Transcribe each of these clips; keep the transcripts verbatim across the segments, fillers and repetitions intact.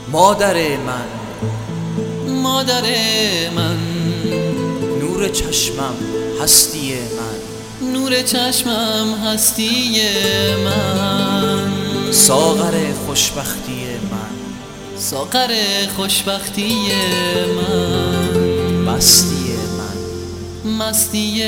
مادر من، مادر من، نور چشمم هستی من، نور چشمم هستی من، ساغر خوشبختی من، ساغر خوشبختی من، مستی من، مستی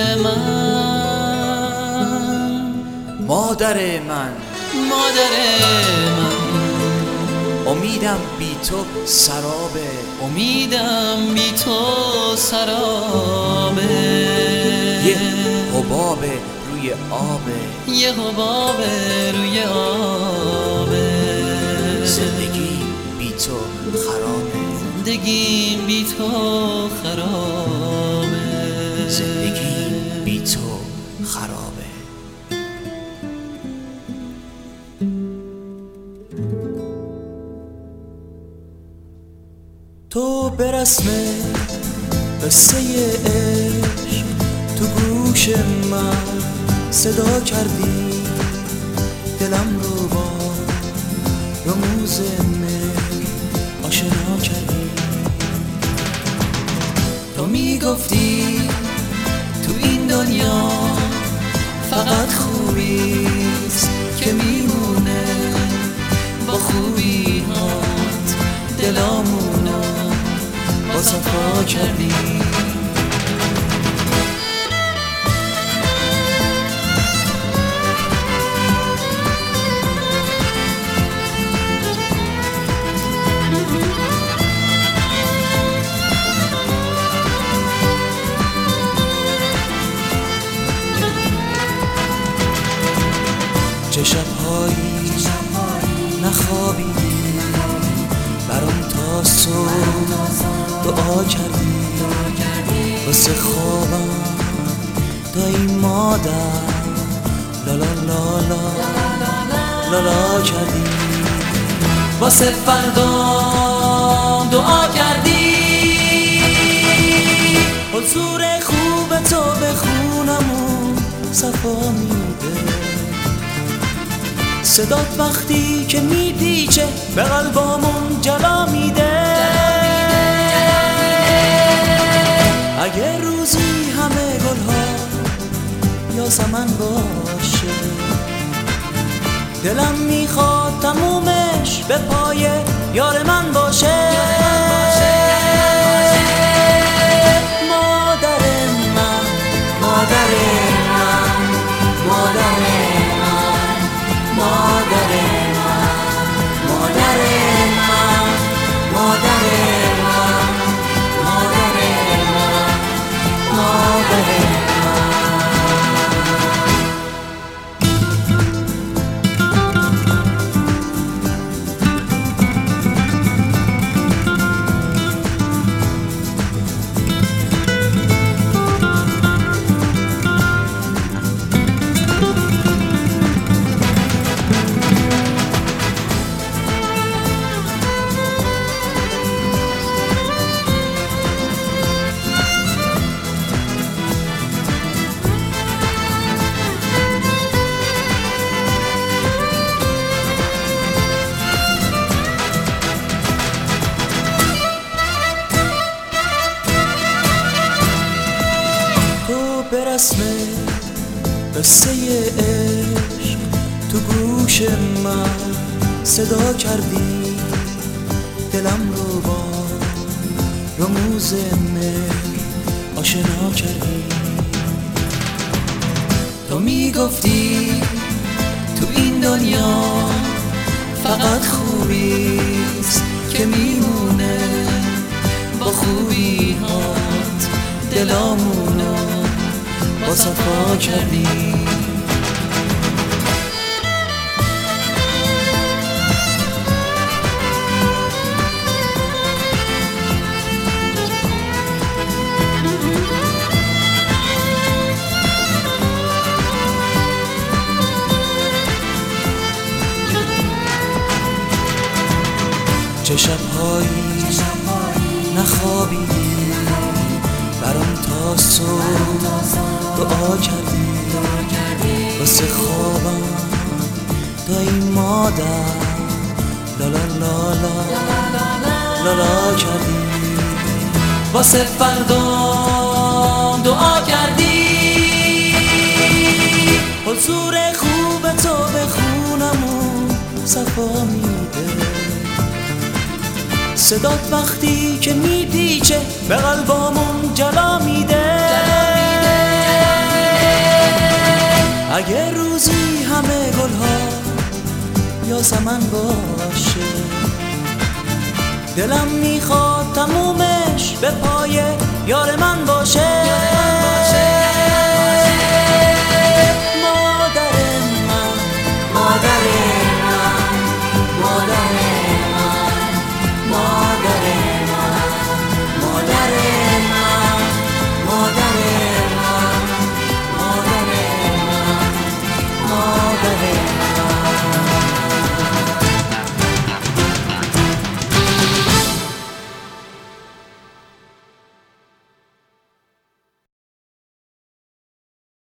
من، مادر من، مادر من، امیدم بی تو سرابه، امیدم بی تو سرابه، یه حباب روی آبه، یه حباب روی آبه، زندگی بی تو خرابه، زندگیم بی تو خرابه، زندگی بی تو خرابه. تو به رسم قصه عشق تو گوش من صدا کردی، دلم رو با رموز مهر آشنا کردی. تو میگفتی تو این دنیا فقط خوبیست که میمونه، با خوبی هات دلامونو با صفا کردی. چه شب‌هایی نخوابیدی، برام تا صبح دعا کردی، واسه خوابم دایی مادر لالا لالا لالا کردی، واسه فردام دعا کردی. حضور خوب تو به خونمون صفا میده، صدات وقتی که میپیچه به قلبامون جلا میده. اگه روزی همه گلها یاسمن باشه، دلم میخواد تمومش به پای یار من باشه. مادر من، مادر من، مادر من، مادر من، مادر من، مادر من، مادر من، مادر من. به رسم قصه عشق تو گوش من صدا کردی، دلم رو با رموز مهر آشنا کردی. تو میگفتی تو این دنیا فقط خوبیست که میمونه، با خوبی هات دلامونو با صفا کردی. چه شب‌هایی نخوابیدی، برام تا صبح دعا کردی، واسه خوابم دایی مادر لالا لالا لالا کردی، واسه فردام دعا کردی. حضور خوب تو به خونمون صفا میده، صدات وقتی که میپیچه به قلبامون جلا میده. اگه روزی همه گلها یاسمن باشه، دلم میخواد تمومش به پای یار من باشه.